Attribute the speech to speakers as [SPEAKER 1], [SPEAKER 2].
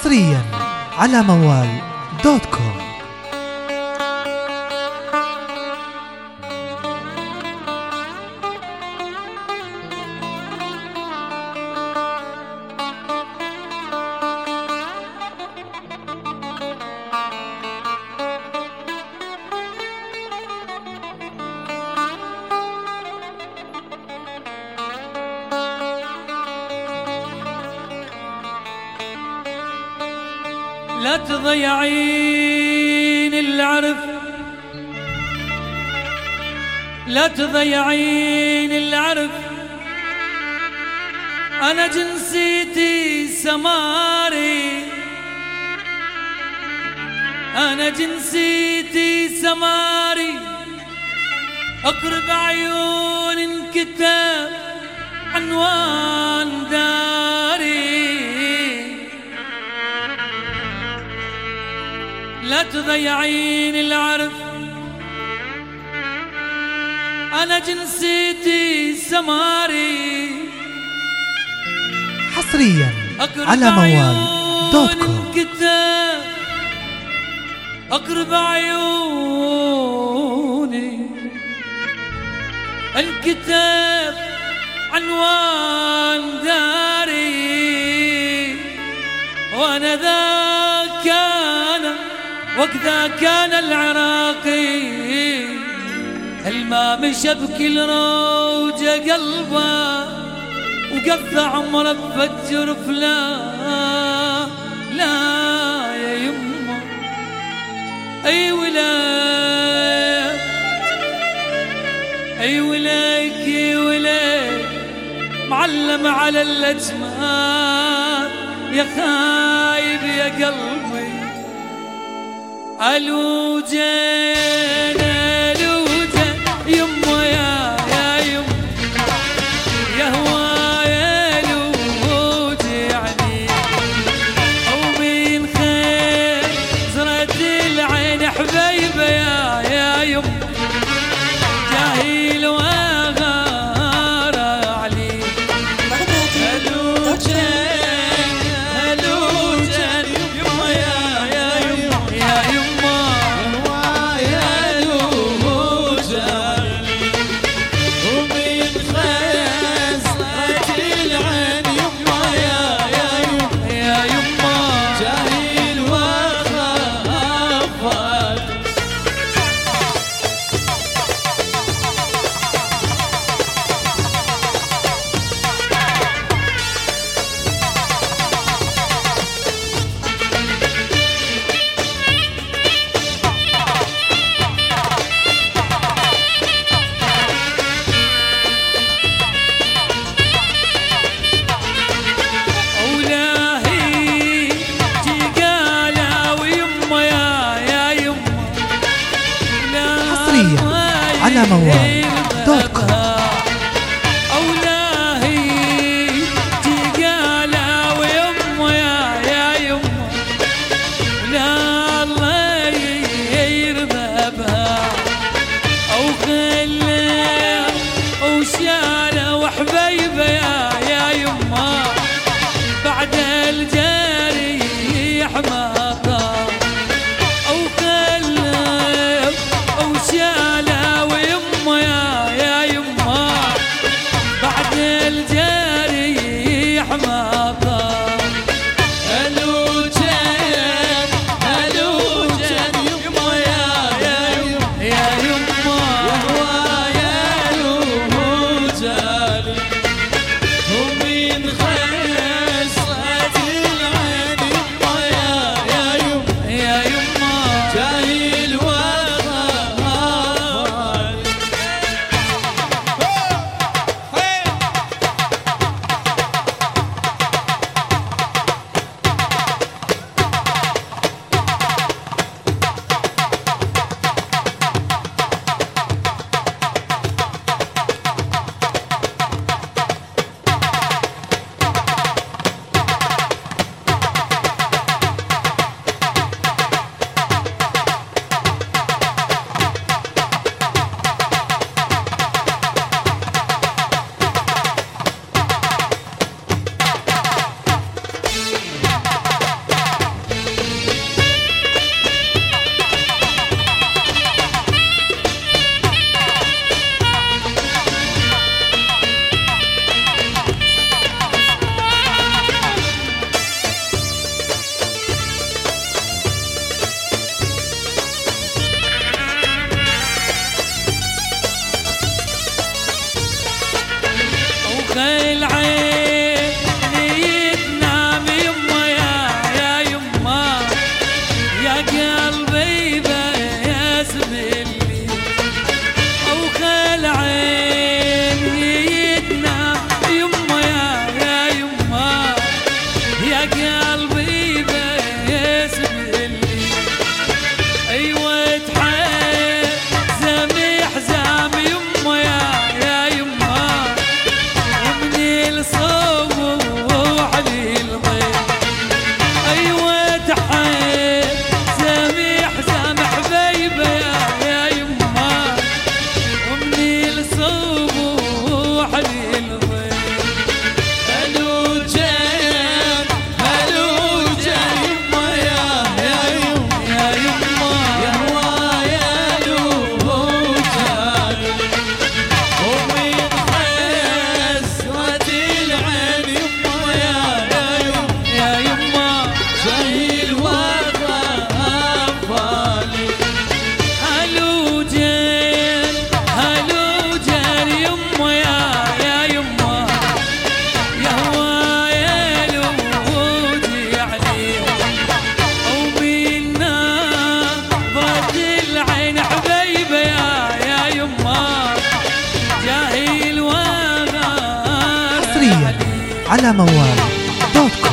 [SPEAKER 1] حصريا على موال دوت كوم.
[SPEAKER 2] لا تضيعين العرف، لا تضيعين العرف، أنا جنسيتي سماري، أنا جنسيتي سماري، أقرب عيون انكتاب عنوان داري. لا تضيعين العرف، أنا جنسيتي سماري،
[SPEAKER 1] حصريا على موال دوت كوم.
[SPEAKER 2] أقرب عيوني الكتاب عنوان داري، وأنا ذا كان وكذا كان العراقي، الماء مشى بكل روجة قلبه وقضى عمره بفجر فلا لا يا يمه. اي ولاك اي ولاك اي ولاك معلم على الاجمال يا خايب يا قلبي. ألوجين ألوجين يمه يا يمه يا هوايا ألوجعني، أو من خير زرت العين حبيبة يا يمه جاهل وغار علي. ألوجين ألوجين يمه يا يمه يا يمه
[SPEAKER 1] على موال دوت كوم.
[SPEAKER 2] خيل عيني تنام يما يا يما يا قلبي بيسبلي او خيل عيني تنام يما يا يما يا قلبي بيسبلي ايوه تحزم حزام يما يا يما ومن الصبوح للضيف ايوه تحزم حزام حبيبه يا يما ومن الصبوح للضيف هلو جيم يما يا يما يا يما يا هوايا لو جاري ومن حسرة العين يما يا يما جاي الوفا هلو جيل يما يا يما يا هوايا الوجي عليها او منا ضد العين حبيبه يا يما جاهل وغار
[SPEAKER 1] حصريا على موال دوت كوم.